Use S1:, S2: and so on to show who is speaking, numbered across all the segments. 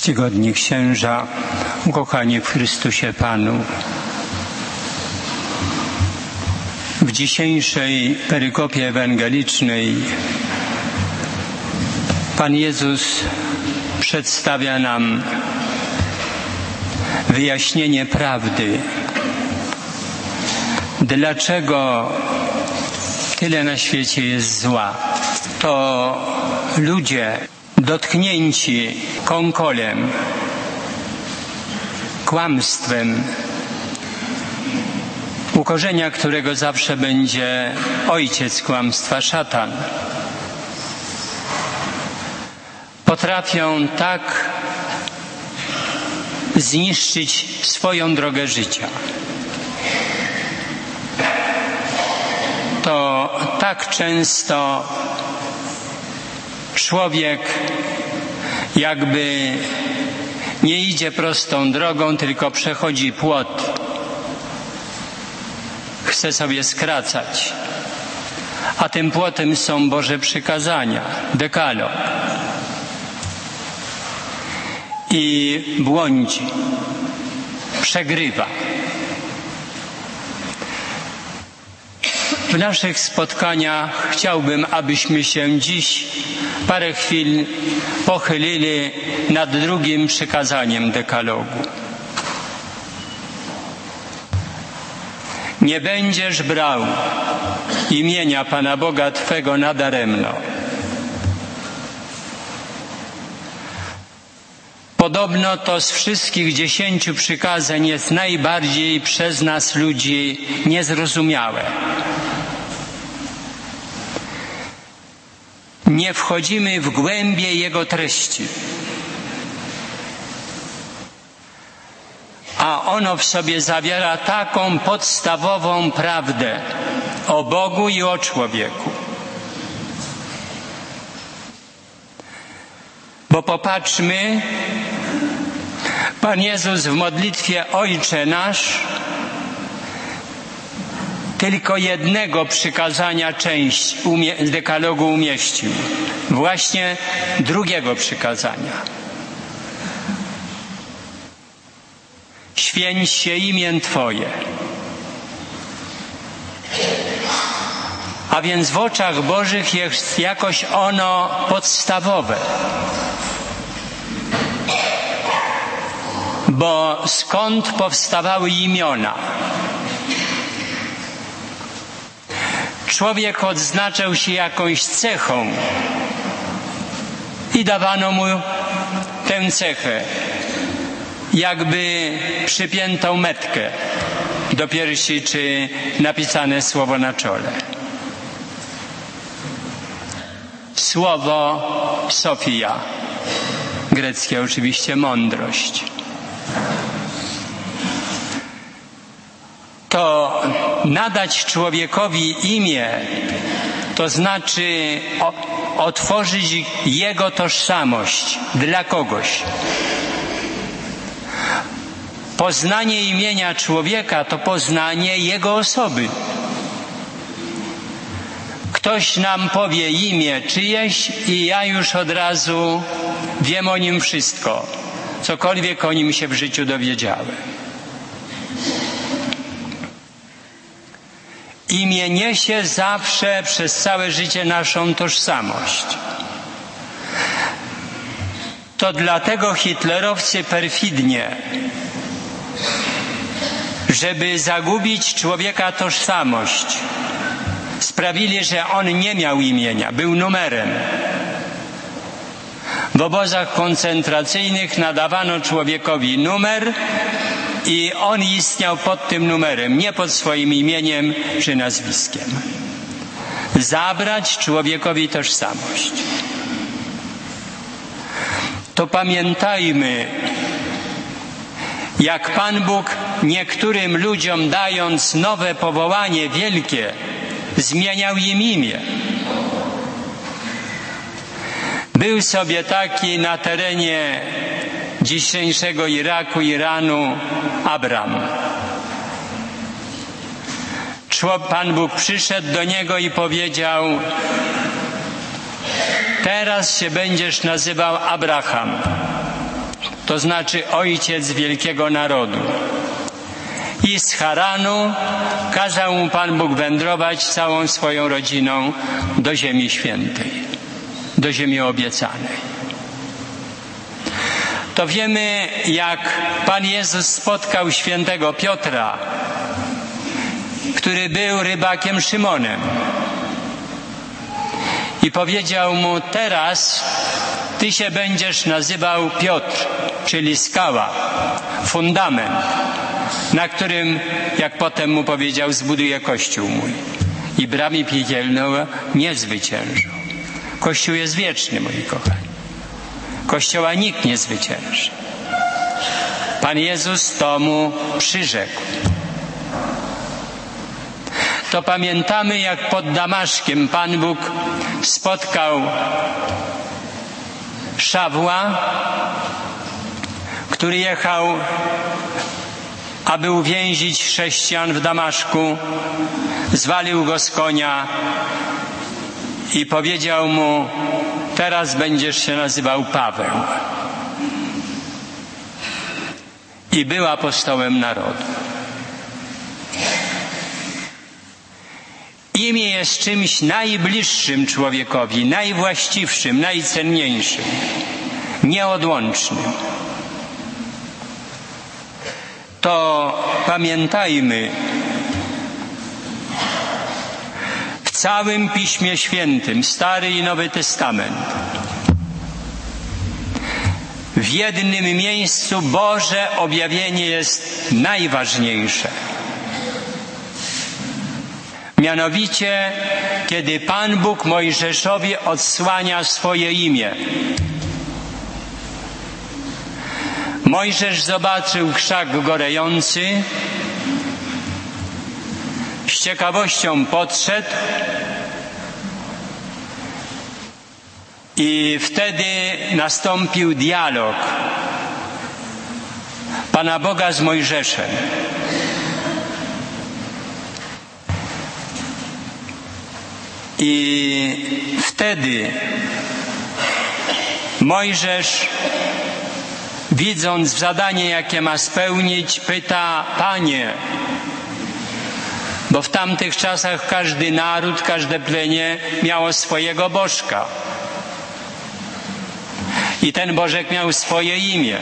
S1: Czcigodni księża, ukochani w Chrystusie Panu. W dzisiejszej perykopie ewangelicznej Pan Jezus przedstawia nam wyjaśnienie prawdy. Dlaczego tyle na świecie jest zła? To ludzie dotknięci konkolem, kłamstwem, u korzenia którego zawsze będzie ojciec kłamstwa, szatan, potrafią tak zniszczyć swoją drogę życia. To tak często człowiek jakby nie idzie prostą drogą, tylko przechodzi płot. Chce sobie skracać. A tym płotem są Boże przykazania, dekalog. I błądzi, przegrywa. W naszych spotkaniach chciałbym, abyśmy się dziś parę chwil pochylili nad drugim przykazaniem dekalogu. Nie będziesz brał imienia Pana Boga Twego nadaremno. Podobno to z wszystkich 10 przykazań jest najbardziej przez nas ludzi niezrozumiałe. Nie wchodzimy w głębie jego treści. A ono w sobie zawiera taką podstawową prawdę o Bogu i o człowieku. Bo popatrzmy, Pan Jezus w modlitwie Ojcze Nasz tylko jednego przykazania część dekalogu umieścił. Właśnie drugiego przykazania. Święć się imię Twoje. A więc w oczach Bożych jest jakoś ono podstawowe. Bo skąd powstawały imiona? Człowiek odznaczał się jakąś cechą i dawano mu tę cechę, jakby przypiętą metkę do piersi czy napisane słowo na czole. Słowo Sofia, greckie oczywiście mądrość. To nadać człowiekowi imię, to znaczy otworzyć jego tożsamość dla kogoś. Poznanie imienia człowieka to poznanie jego osoby. Ktoś nam powie imię czyjeś i ja już od razu wiem o nim wszystko, cokolwiek o nim się w życiu dowiedziałem. Imię niesie zawsze przez całe życie naszą tożsamość. To dlatego hitlerowcy perfidnie, żeby zagubić człowieka tożsamość, sprawili, że on nie miał imienia, był numerem. W obozach koncentracyjnych nadawano człowiekowi numer i on istniał pod tym numerem, nie pod swoim imieniem czy nazwiskiem. Zabrać człowiekowi tożsamość. To pamiętajmy, jak Pan Bóg niektórym ludziom dając nowe powołanie wielkie, zmieniał im imię. Był sobie taki na terenie dzisiejszego Iraku, Iranu, Abram. Pan Bóg przyszedł do niego i powiedział: teraz się będziesz nazywał Abraham. to znaczy ojciec wielkiego narodu. I z Haranu kazał mu Pan Bóg wędrować całą swoją rodziną do Ziemi Świętej, do Ziemi Obiecanej. To wiemy, jak Pan Jezus spotkał świętego Piotra, który był rybakiem Szymonem. I powiedział mu: teraz ty się będziesz nazywał Piotr, czyli skała, fundament, na którym, jak potem mu powiedział, zbuduję Kościół mój. I bramy piekielne nie zwyciężą. Kościół jest wieczny, moi kochani. Kościoła nikt nie zwycięży. Pan Jezus to mu przyrzekł. To pamiętamy, jak pod Damaszkiem Pan Bóg spotkał Szawła, który jechał, aby uwięzić chrześcijan w Damaszku. Zwalił go z konia i powiedział mu: teraz będziesz się nazywał Paweł. I był apostołem narodu. Imię jest czymś najbliższym człowiekowi, najwłaściwszym, najcenniejszym, nieodłącznym. To pamiętajmy, w całym Piśmie Świętym, Stary i Nowy Testament, w jednym miejscu Boże objawienie jest najważniejsze. Mianowicie, kiedy Pan Bóg Mojżeszowi odsłania swoje imię. Mojżesz zobaczył krzak gorejący, z ciekawością podszedł i wtedy nastąpił dialog Pana Boga z Mojżeszem. I wtedy Mojżesz, widząc zadanie, jakie ma spełnić, pyta: Panie, bo w tamtych czasach każdy naród, każde plemię miało swojego bożka. I ten bożek miał swoje imię.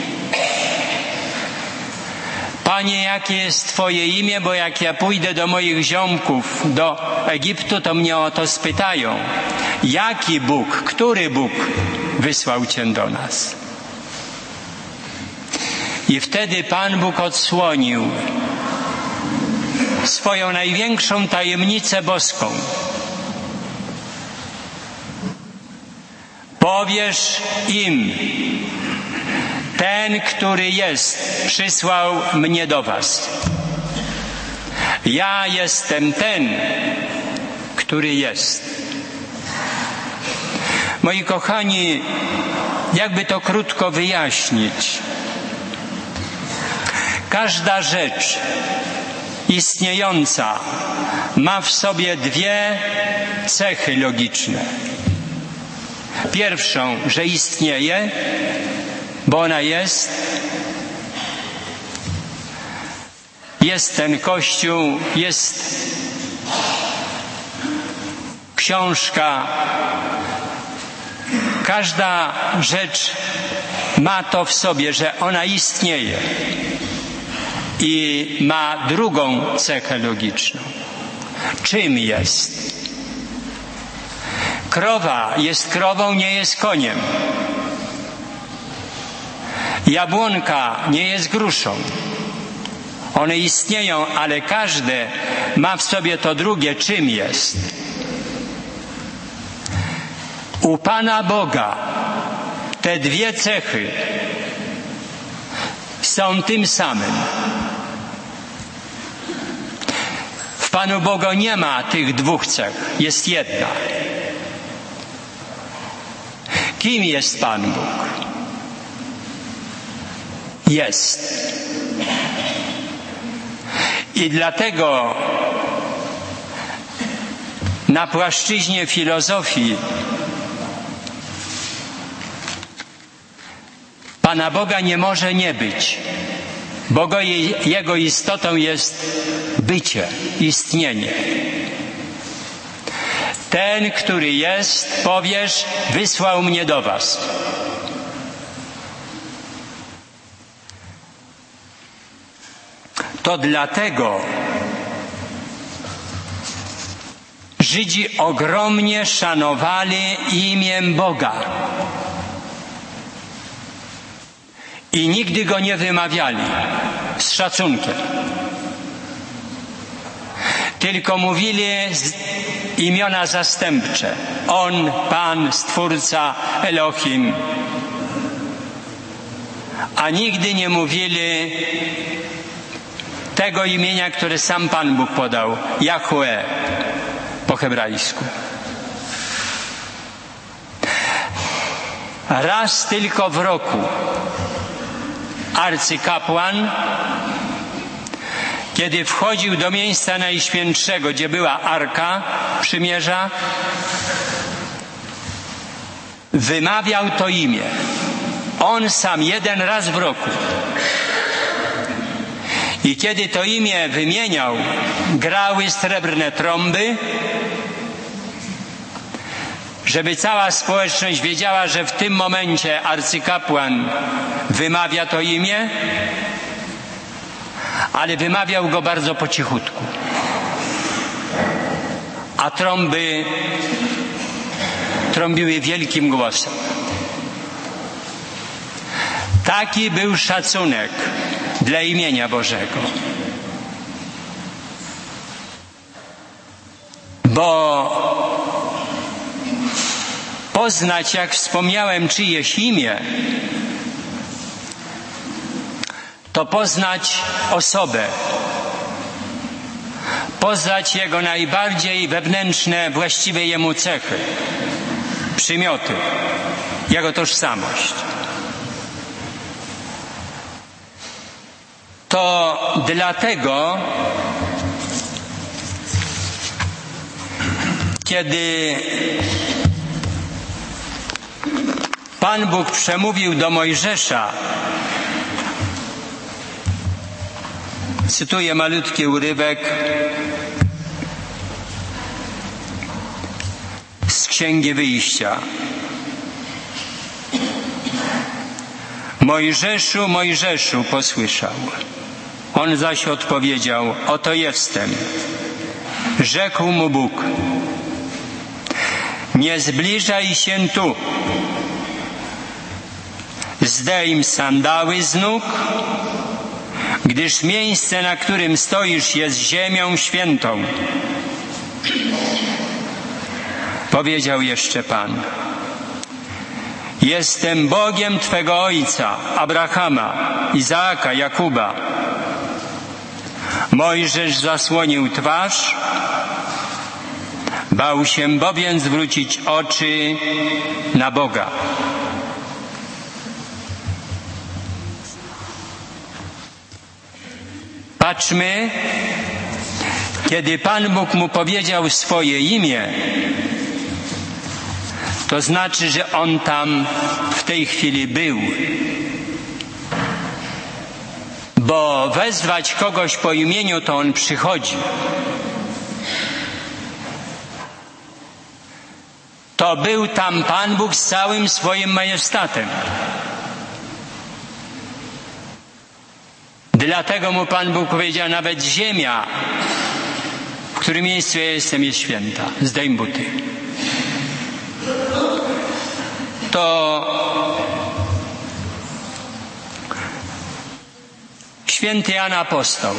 S1: Panie, jakie jest Twoje imię, bo jak ja pójdę do moich ziomków do Egiptu, to mnie o to spytają. Jaki Bóg, który Bóg wysłał Cię do nas? I wtedy Pan Bóg odsłonił swoją największą tajemnicę boską. Powiesz im: ten, który jest, przysłał mnie do was. Ja jestem ten, który jest. Moi kochani, jakby to krótko wyjaśnić. Każda rzecz istniejąca ma w sobie dwie cechy logiczne. Pierwszą, że istnieje, bo ona jest. Jest ten Kościół, jest książka. Każda rzecz ma to w sobie, że ona istnieje. I ma drugą cechę logiczną. Czym jest? Krowa jest krową, nie jest koniem. Jabłonka nie jest gruszą. One istnieją, ale każde ma w sobie to drugie, czym jest. U Pana Boga te dwie cechy są tym samym. W Panu Bogu nie ma tych dwóch cech, jest jedna. Kim jest Pan Bóg? Jest. I dlatego na płaszczyźnie filozofii Pan Pana Boga nie może nie być, bo Jego istotą jest bycie, istnienie. Ten, który jest, powiesz, wysłał mnie do was. To dlatego Żydzi ogromnie szanowali imię Boga i nigdy go nie wymawiali z szacunkiem. Tylko mówili imiona zastępcze. On, Pan, Stwórca, Elohim. A nigdy nie mówili tego imienia, które sam Pan Bóg podał. Jahwe po hebrajsku. Raz tylko w roku arcykapłan, kiedy wchodził do miejsca najświętszego, gdzie była Arka Przymierza, wymawiał to imię. On sam jeden raz w roku. I kiedy to imię wymieniał, grały srebrne trąby, żeby cała społeczność wiedziała, że w tym momencie arcykapłan wymawia to imię, ale wymawiał go bardzo po cichutku. A trąby trąbiły wielkim głosem. Taki był szacunek dla imienia Bożego. Bo poznać, jak wspomniałem, czyjeś imię, to poznać osobę, poznać jego najbardziej wewnętrzne, właściwe jemu cechy, przymioty, jego tożsamość. To dlatego, kiedy Pan Bóg przemówił do Mojżesza, cytuję malutki urywek z Księgi Wyjścia. Mojżeszu, Mojżeszu, posłyszał. On zaś odpowiedział, oto jestem. Rzekł mu Bóg, nie zbliżaj się tu. Zdejm sandały z nóg, gdyż miejsce, na którym stoisz, jest ziemią świętą. Powiedział jeszcze Pan, jestem Bogiem Twego ojca, Abrahama, Izaaka, Jakuba. Mojżesz zasłonił twarz, bał się bowiem zwrócić oczy na Boga. Patrzmy, kiedy Pan Bóg mu powiedział swoje imię, to znaczy, że on tam w tej chwili był. Bo wezwać kogoś po imieniu, to on przychodzi. To był tam Pan Bóg z całym swoim majestatem. Dlatego mu Pan Bóg powiedział, nawet ziemia, w którym miejscu ja jestem, jest święta. Zdejm buty. To święty Jan Apostoł,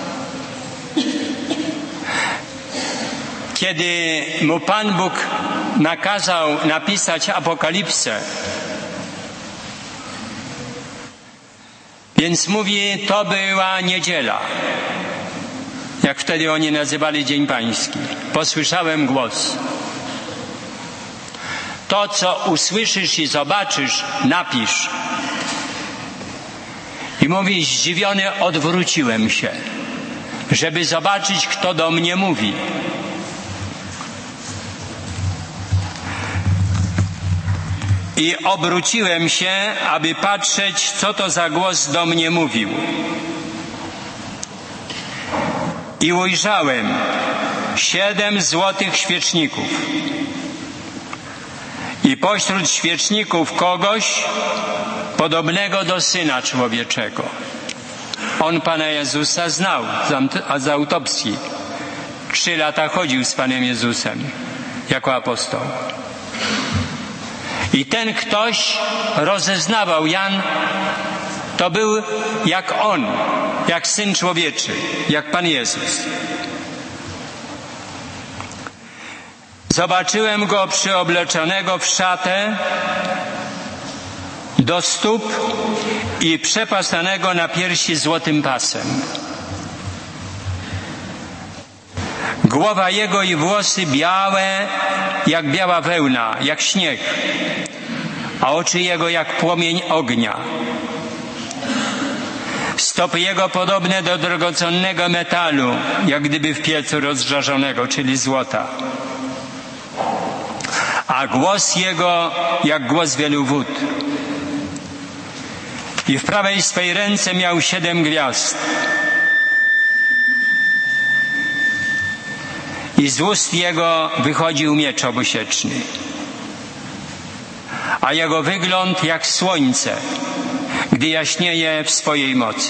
S1: kiedy mu Pan Bóg nakazał napisać Apokalipsę, więc mówi, to była niedziela, jak wtedy oni nazywali Dzień Pański. Posłyszałem głos. To, co usłyszysz i zobaczysz, napisz. I mówi, zdziwiony odwróciłem się, żeby zobaczyć, kto do mnie mówi. I obróciłem się, aby patrzeć, co to za głos do mnie mówił. I ujrzałem 7 złotych świeczników. I pośród świeczników kogoś podobnego do Syna Człowieczego. On Pana Jezusa znał z autopsji. 3 lata chodził z Panem Jezusem jako apostoł. I ten ktoś rozeznawał, Jan, to był jak On, jak Syn Człowieczy, jak Pan Jezus. Zobaczyłem Go przyobleczonego w szatę do stóp i przepasanego na piersi złotym pasem. Głowa Jego i włosy białe, jak biała wełna, jak śnieg, a oczy Jego jak płomień ognia. Stopy Jego podobne do drogocennego metalu, jak gdyby w piecu rozżarzonego, czyli złota. A głos Jego jak głos wielu wód. I w prawej swej ręce miał 7 gwiazd. I z ust Jego wychodził miecz obusieczny. A Jego wygląd jak słońce, gdy jaśnieje w swojej mocy.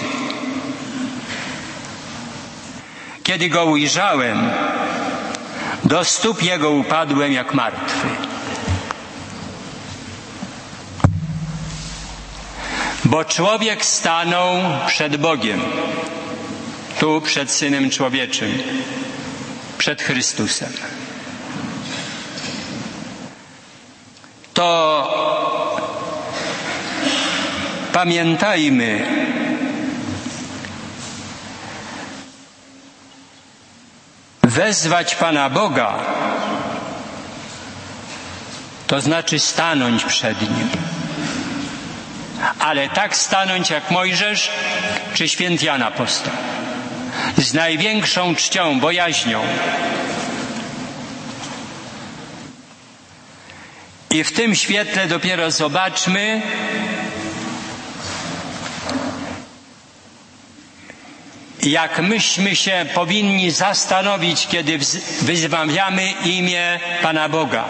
S1: Kiedy Go ujrzałem, do stóp Jego upadłem jak martwy. Bo człowiek stanął przed Bogiem, tu przed Synem Człowieczym, przed Chrystusem. To pamiętajmy, wezwać Pana Boga, to znaczy stanąć przed Nim. Ale tak stanąć jak Mojżesz czy święty Jan Apostoł. Z największą czcią, bojaźnią. I w tym świetle dopiero zobaczmy, jak myśmy się powinni zastanowić, kiedy wymawiamy imię Pana Boga.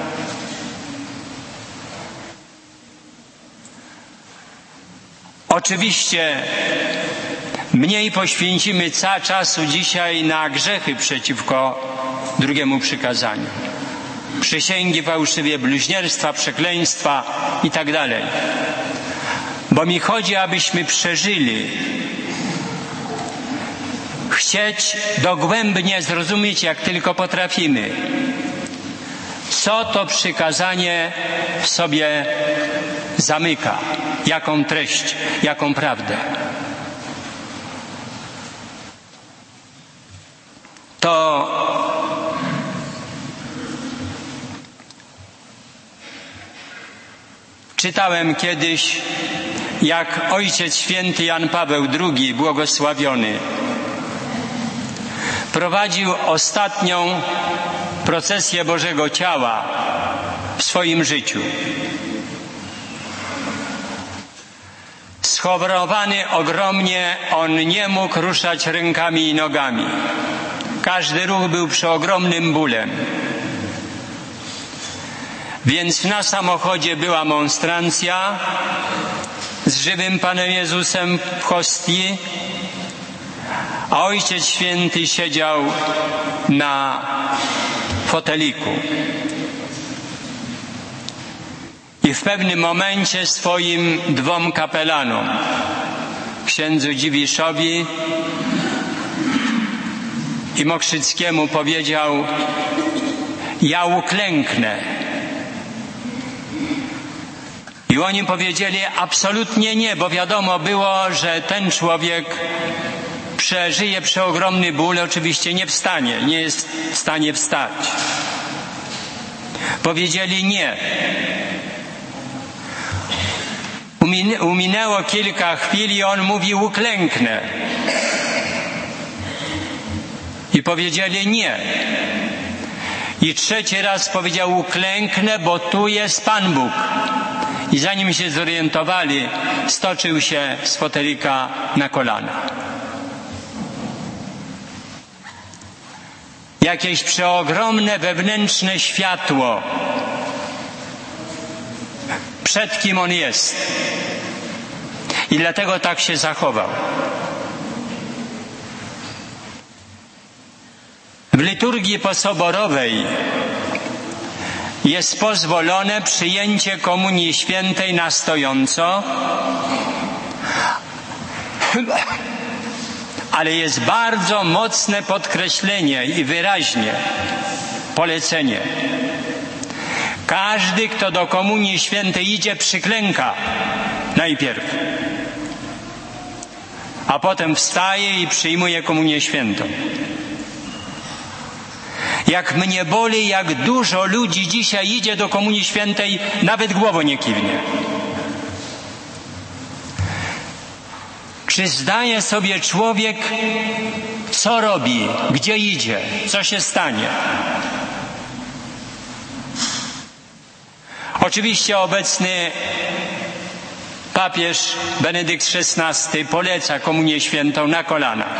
S1: Oczywiście mniej poświęcimy czasu dzisiaj na grzechy przeciwko drugiemu przykazaniu. Przysięgi fałszywie, bluźnierstwa, przekleństwa i tak dalej. Bo mi chodzi, abyśmy przeżyli. Chcieć dogłębnie zrozumieć, jak tylko potrafimy, co to przykazanie w sobie zamyka, jaką treść, jaką prawdę. To czytałem kiedyś, jak Ojciec Święty Jan Paweł II, błogosławiony, prowadził ostatnią procesję Bożego Ciała w swoim życiu. Schorowany ogromnie, on nie mógł ruszać rękami i nogami. Każdy ruch był przeogromnym bólem. Więc na samochodzie była monstrancja z żywym Panem Jezusem w hostii, a Ojciec Święty siedział na foteliku. I w pewnym momencie swoim 2 kapelanom, księdzu Dziwiszowi i Mokrzyckiemu, powiedział: ja uklęknę. I oni powiedzieli: absolutnie nie, bo wiadomo było, że ten człowiek przeżyje przeogromny ból, oczywiście nie wstanie, nie jest w stanie wstać. Powiedzieli nie. Uminęło kilka chwil i on mówi: uklęknę. I powiedzieli nie. I trzeci raz powiedział: uklęknę, bo tu jest Pan Bóg. I zanim się zorientowali, stoczył się z fotelika na kolana. Jakieś przeogromne wewnętrzne światło, przed kim on jest. I dlatego tak się zachował. W liturgii posoborowej jest pozwolone przyjęcie Komunii Świętej na stojąco, ale jest bardzo mocne podkreślenie i wyraźnie polecenie. Każdy, kto do Komunii Świętej idzie, przyklęka najpierw, a potem wstaje i przyjmuje Komunię Świętą. Jak mnie boli, jak dużo ludzi dzisiaj idzie do Komunii Świętej, nawet głową nie kiwnie. Czy zdaje sobie człowiek, co robi, gdzie idzie, co się stanie? Oczywiście obecny papież Benedykt XVI poleca Komunię Świętą na kolanach.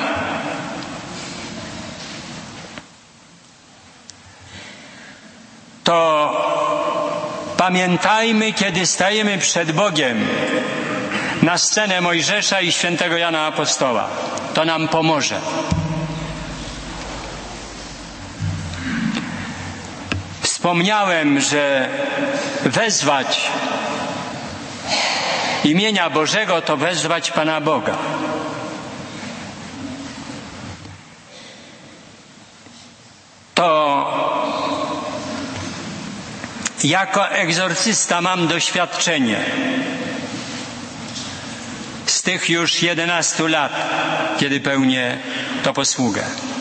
S1: To pamiętajmy, kiedy stajemy przed Bogiem, na scenę Mojżesza i świętego Jana Apostoła. To nam pomoże. Wspomniałem, że wezwać imienia Bożego to wezwać Pana Boga. To jako egzorcysta mam doświadczenie z tych już 11 lat, kiedy pełnię tę posługę.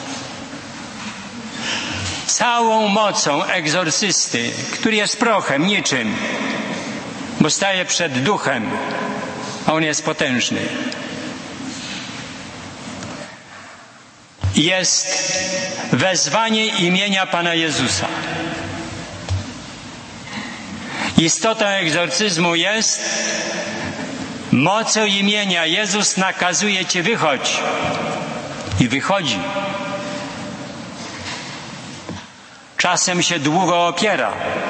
S1: Całą mocą egzorcysty, który jest prochem, niczym, bo staje przed duchem, a on jest potężny, jest wezwanie imienia Pana Jezusa. Istotą egzorcyzmu jest: mocą imienia Jezus nakazuje Ci, wychodź. I wychodzi. Czasem się długo opiera.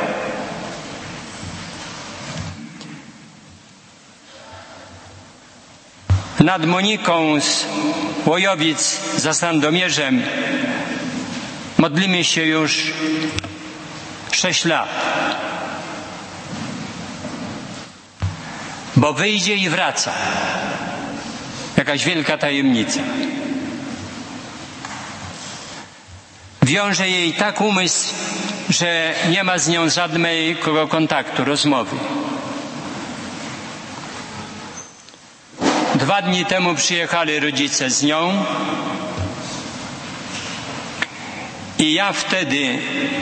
S1: Nad Moniką z Łojowic za Sandomierzem modlimy się już 6 lat. Bo wyjdzie i wraca. Jakaś wielka tajemnica. Wiąże jej tak umysł, że nie ma z nią żadnego kontaktu, rozmowy. 2 dni temu przyjechali rodzice z nią i ja wtedy,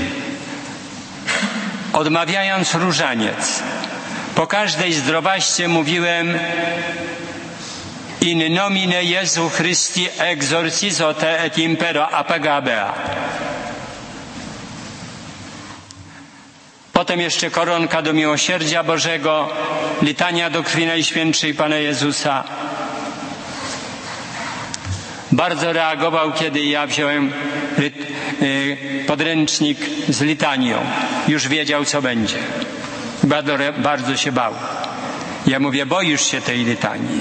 S1: odmawiając różaniec, po każdej zdrowaście mówiłem: in nomine Jesu Christi exorcizo te et impero apagabea. Potem jeszcze koronka do miłosierdzia Bożego, litania do krwi Najświętszej Pana Jezusa. Bardzo reagował, kiedy ja wziąłem podręcznik z litanią. Już wiedział, co będzie. Bardzo się bał. Ja mówię: boisz się tej litanii.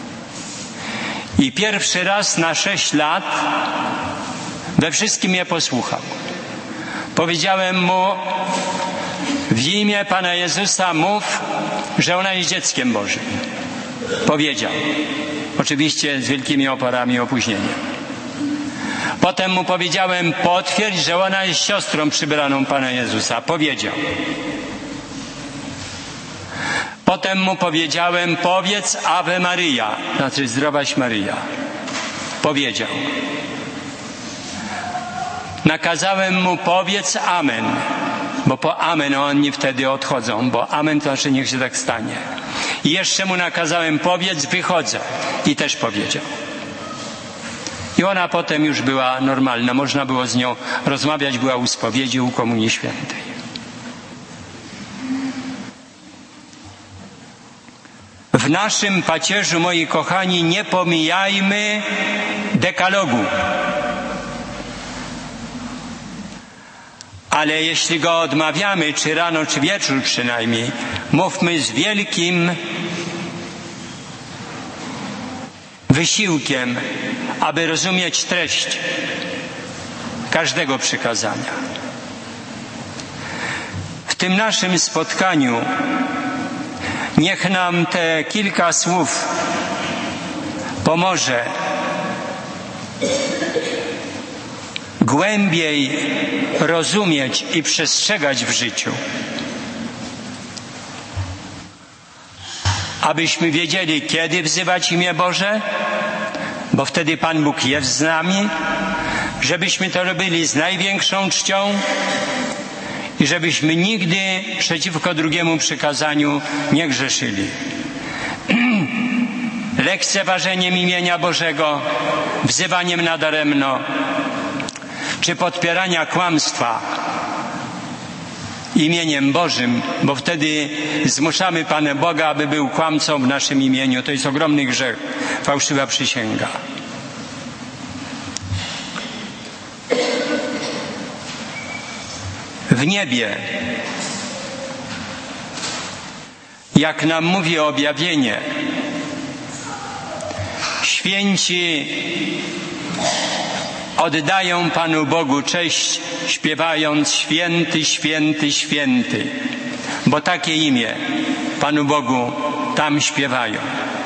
S1: I pierwszy raz na 6 lat we wszystkim mnie posłuchał. Powiedziałem mu: w imię Pana Jezusa mów, że ona jest dzieckiem Bożym. Powiedział. Oczywiście z wielkimi oporami i opóźnieniem. Potem mu powiedziałem: potwierdź, że ona jest siostrą przybraną Pana Jezusa. Powiedział. Potem mu powiedziałem: powiedz Ave Maria, znaczy zdrowaś Maryja. Powiedział. Nakazałem mu: powiedz Amen, bo po Amen oni wtedy odchodzą, bo Amen to znaczy niech się tak stanie. I jeszcze mu nakazałem: powiedz wychodzę. I też powiedział. I ona potem już była normalna, można było z nią rozmawiać, była u spowiedzi, u Komunii Świętej. W naszym pacierzu, moi kochani, nie pomijajmy dekalogu. Ale jeśli go odmawiamy, czy rano, czy wieczór przynajmniej, mówmy z wielkim wysiłkiem, aby rozumieć treść każdego przykazania. W tym naszym spotkaniu niech nam te kilka słów pomoże głębiej rozumieć i przestrzegać w życiu, abyśmy wiedzieli, kiedy wzywać imię Boże, bo wtedy Pan Bóg jest z nami, żebyśmy to robili z największą czcią i żebyśmy nigdy przeciwko drugiemu przykazaniu nie grzeszyli. Lekceważeniem imienia Bożego, wzywaniem nadaremno, czy podpierania kłamstwa imieniem Bożym, bo wtedy zmuszamy Pana Boga, aby był kłamcą w naszym imieniu. To jest ogromny grzech, fałszywa przysięga. W niebie, jak nam mówi objawienie, święci oddają Panu Bogu cześć, śpiewając: święty, święty, święty, bo takie imię Panu Bogu tam śpiewają.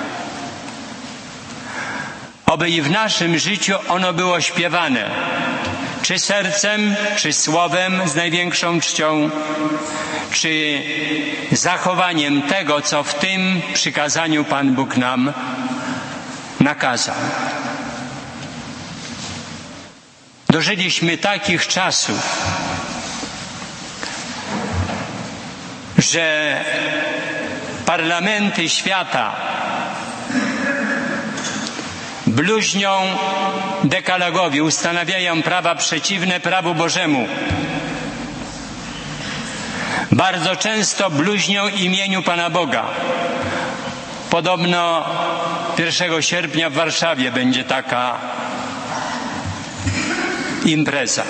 S1: Oby i w naszym życiu ono było śpiewane, czy sercem, czy słowem z największą czcią, czy zachowaniem tego, co w tym przykazaniu Pan Bóg nam nakazał. Dożyliśmy takich czasów, że parlamenty świata bluźnią dekalogowi, ustanawiają prawa przeciwne prawu Bożemu. Bardzo często bluźnią imieniu Pana Boga. Podobno 1 sierpnia w Warszawie będzie taka impreza.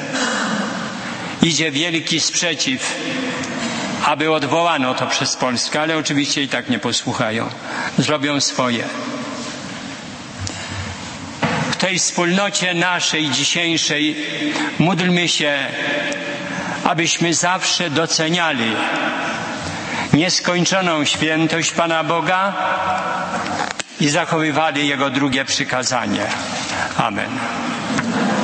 S1: Idzie wielki sprzeciw, aby odwołano to przez Polskę, ale oczywiście i tak nie posłuchają. Zrobią swoje. W tej wspólnocie naszej dzisiejszej módlmy się, abyśmy zawsze doceniali nieskończoną świętość Pana Boga i zachowywali Jego drugie przykazanie. Amen.